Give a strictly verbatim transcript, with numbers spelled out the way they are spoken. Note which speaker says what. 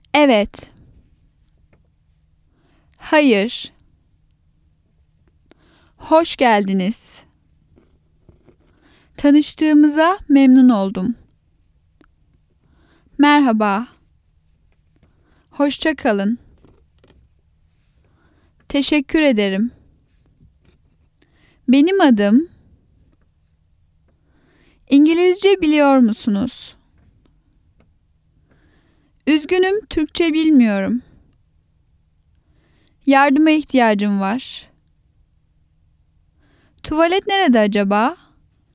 Speaker 1: Evet. Hayır. Hoş geldiniz. Tanıştığımıza memnun oldum. Merhaba. Hoşça kalın. Teşekkür ederim. Benim adım. İngilizce biliyor musunuz? Üzgünüm, Türkçe bilmiyorum. Yardıma ihtiyacım var. Tuvalet nerede acaba?